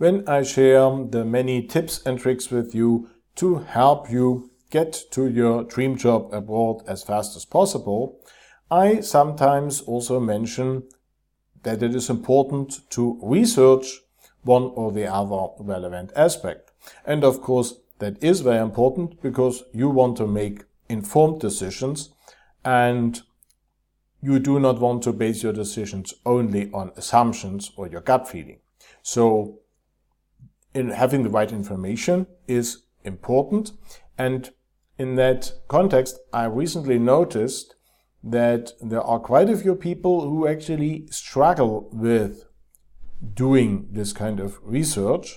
when I share the many tips and tricks with you to help you get to your dream job abroad as fast as possible. I sometimes also mention that it is important to research one or the other relevant aspect. And of course, that is very important because you want to make informed decisions and you do not want to base your decisions only on assumptions or your gut feeling. So in having the right information is important. And in that context, I recently noticed that there are quite a few people who actually struggle with doing this kind of research,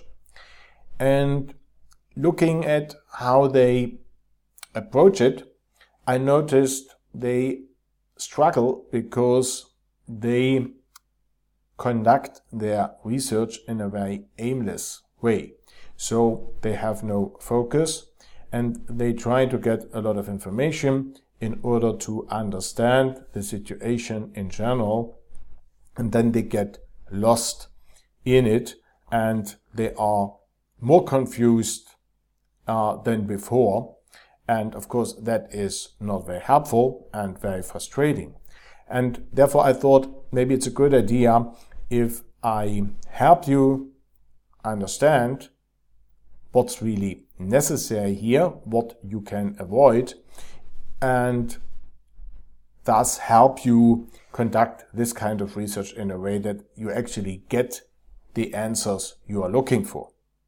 and looking at how they approach it, I noticed they struggle because they conduct their research in a very aimless way. So they have no focus and they try to get a lot of information in order to understand the situation in general, and then they get lost in it and they are more confused than before. And of course, that is not very helpful and very frustrating. And therefore, I thought maybe it's a good idea if I help you understand what's really necessary here, what you can avoid, and thus help you conduct this kind of research in a way that you actually get the answers you are looking for.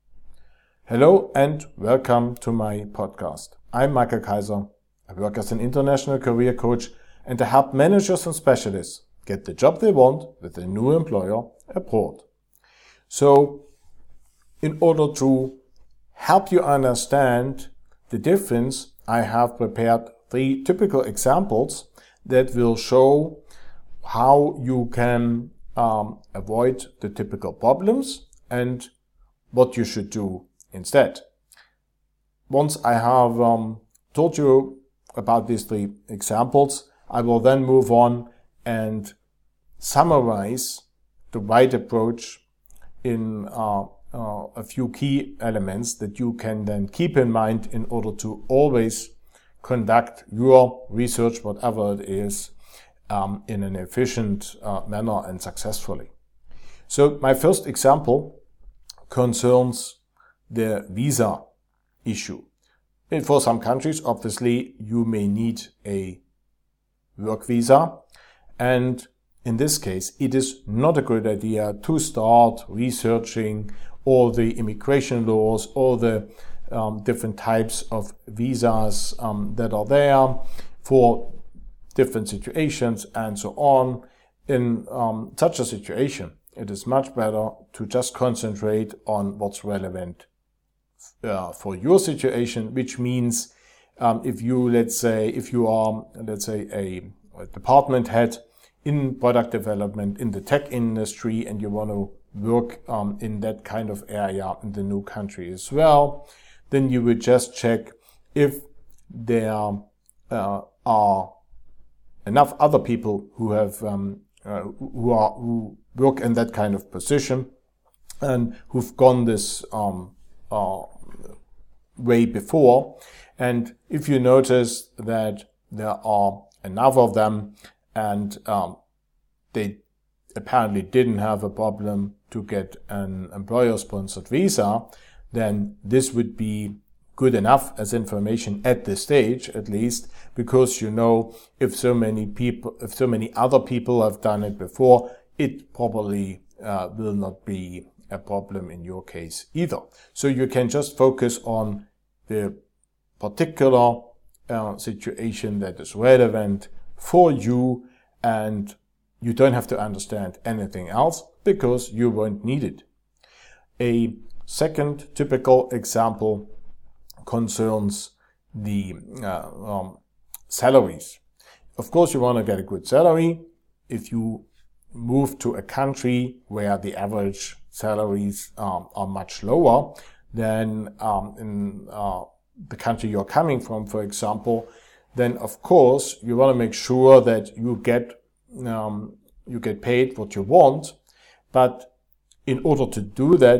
Hello and welcome to my podcast. I'm Michael Kaiser. I work as an international career coach and I help managers and specialists get the job they want with a new employer abroad. So, in order to help you understand the difference, I have prepared 3 typical examples that will show how you can avoid the typical problems and what you should do instead. Once I have told you about these 3 examples, I will then move on and summarize the right approach in a few key elements that you can then keep in mind in order to always conduct your research, whatever it is, in an efficient manner and successfully. So my first example concerns the visa issue. For some countries, obviously, you may need a work visa, and in this case, it is not a good idea to start researching all the immigration laws, all the different types of visas that are there for different situations and so on. In such a situation, it is much better to just concentrate on what's relevant for your situation, which means if you are a department head in product development in the tech industry and you want to work in that kind of area in the new country as well, then you would just check if there are enough other people who have who work in that kind of position and who've gone this way before. And if you notice that there are enough of them and they apparently didn't have a problem to get an employer-sponsored visa, then this would be good enough as information at this stage, at least, because you know if so many other people have done it before, it probably will not be a problem in your case either. So you can just focus on the particular situation that is relevant for you, and you don't have to understand anything else because you won't need it. A second typical example concerns the salaries. Of course, you want to get a good salary. If you move to a country where the average salaries are much lower than in the country you're coming from, for example, then of course you want to make sure that you get paid what you want. But in order to do that,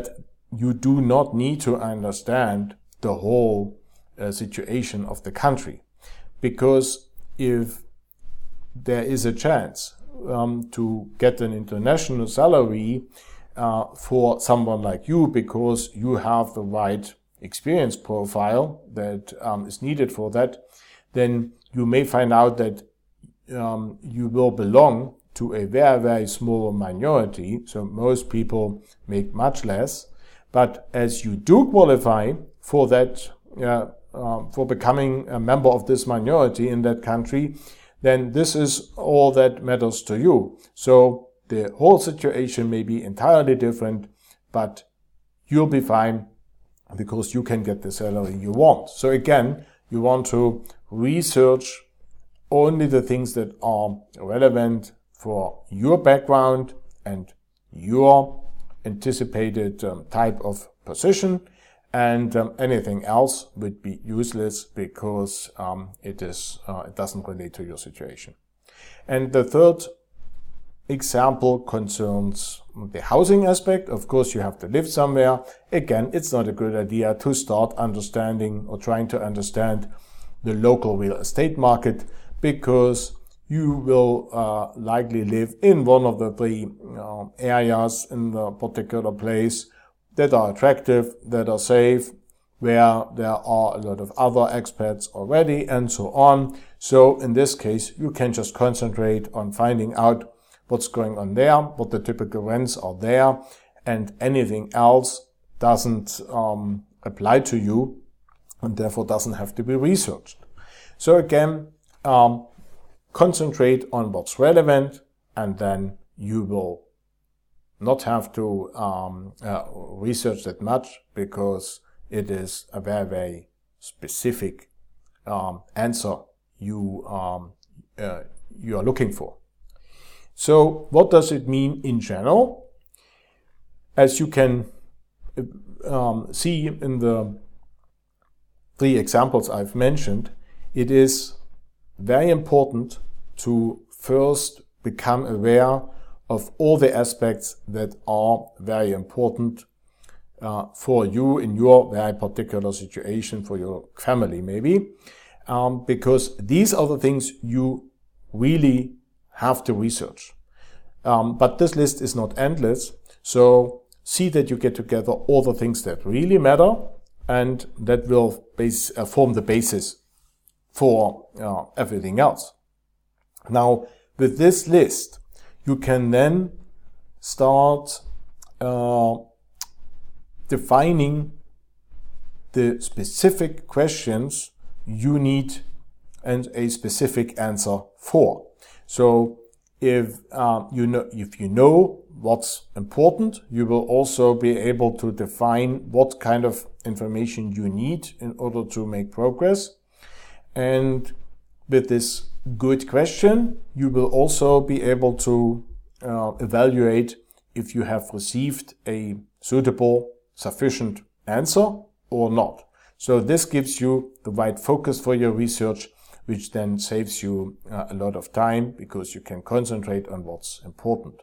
you do not need to understand the whole situation of the country, because if there is a chance to get an international salary for someone like you, because you have the right experience profile that is needed for that, then you may find out that you will belong to a very, very small minority. So most people make much less. But as you do qualify for that, for becoming a member of this minority in that country, then this is all that matters to you. So the whole situation may be entirely different, but you'll be fine because you can get the salary you want. So again, you want to research only the things that are relevant for your background and your anticipated type of position, and anything else would be useless because it doesn't relate to your situation. And the third example concerns the housing aspect. Of course, you have to live somewhere. Again, it's not a good idea to start understanding or trying to understand the local real estate market, because you will likely live in one of the three areas in the particular place that are attractive, that are safe, where there are a lot of other expats already, and so on. So in this case, you can just concentrate on finding out what's going on there, what the typical rents are there, and anything else doesn't apply to you and therefore doesn't have to be researched. So again, concentrate on what's relevant, and then you will not have to research that much, because it is a very, very specific answer you are looking for. So what does it mean in general? As you can see in the three examples I've mentioned, it is very important to first become aware of all the aspects that are very important for you in your very particular situation, for your family maybe, because these are the things you really have to research. But this list is not endless, so see that you get together all the things that really matter, and that will form the basis for everything else. Now, with this list, you can then start defining the specific questions you need and a specific answer for. So if you know what's important, you will also be able to define what kind of information you need in order to make progress. And with this good question, you will also be able to evaluate if you have received a suitable, sufficient answer or not. So this gives you the right focus for your research, which then saves you a lot of time, because you can concentrate on what's important.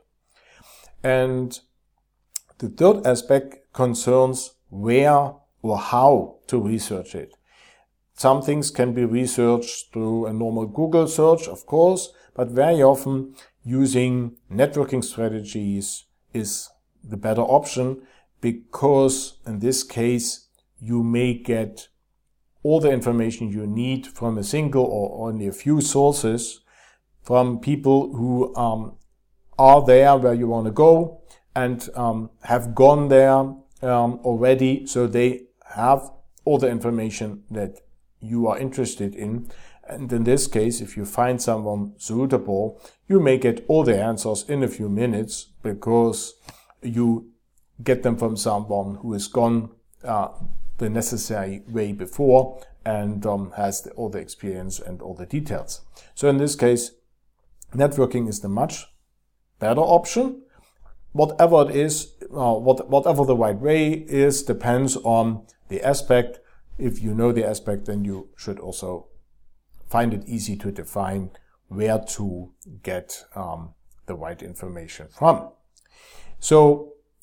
And the third aspect concerns where or how to research it. Some things can be researched through a normal Google search, of course, but very often using networking strategies is the better option, because in this case you may get all the information you need from a single or only a few sources, from people who are there where you want to go and have gone there already, so they have all the information that you are interested in. And in this case, if you find someone suitable, you may get all the answers in a few minutes, because you get them from someone who has gone the necessary way before and has all the experience and all the details. So in this case, networking is the much better option. Whatever it is, whatever the right way is, depends on the aspect. If you know the aspect, then you should also find it easy to define where to get the right information from. So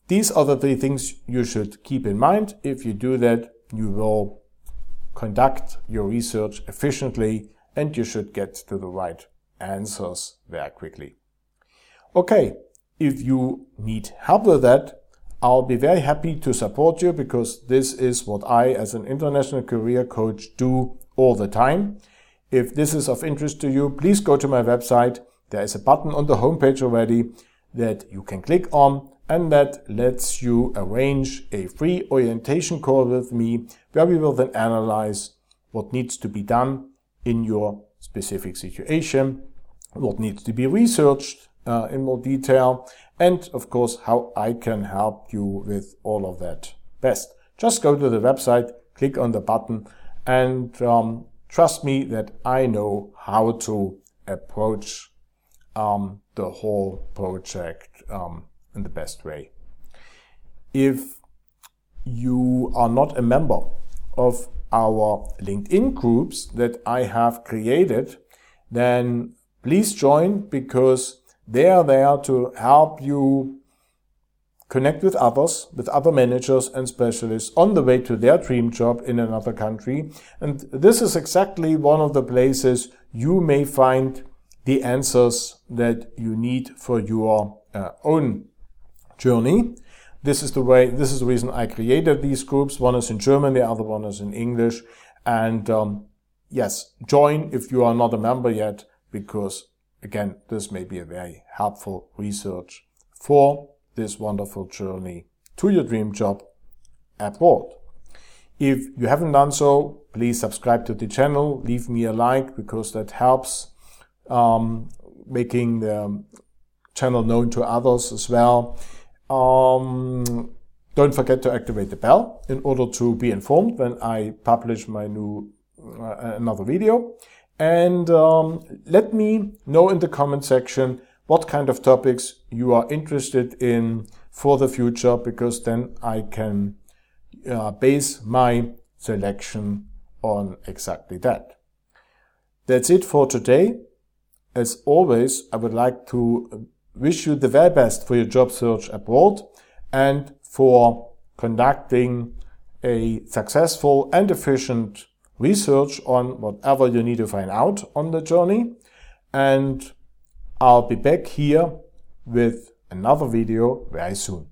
These are the 3 things you should keep in mind. If you do that, you will conduct your research efficiently and you should get to the right answers very quickly. Okay, if you need help with that, I'll be very happy to support you, because this is what I, as an international career coach, do all the time. If this is of interest to you, please go to my website. There is a button on the homepage already that you can click on, and that lets you arrange a free orientation call with me, where we will then analyze what needs to be done in your specific situation, what needs to be researched in more detail, and of course how I can help you with all of that best. Just go to the website, click on the button, and trust me that I know how to approach the whole project in the best way. If you are not a member of our LinkedIn groups that I have created, then please join, because they are there to help you connect with others, with other managers and specialists on the way to their dream job in another country. And this is exactly one of the places you may find the answers that you need for your own journey. This is the reason I created these groups. One is in German, the other one is in English. And yes, join if you are not a member yet, because again, this may be a very helpful research for this wonderful journey to your dream job abroad. If you haven't done so, please subscribe to the channel, leave me a like, because that helps making the channel known to others as well. Don't forget to activate the bell in order to be informed when I publish my new another video. And let me know in the comment section what kind of topics you are interested in for the future, because then I can base my selection on exactly that. That's it for today. As always, I would like to wish you the very best for your job search abroad and for conducting a successful and efficient research on whatever you need to find out on the journey. And I'll be back here with another video very soon.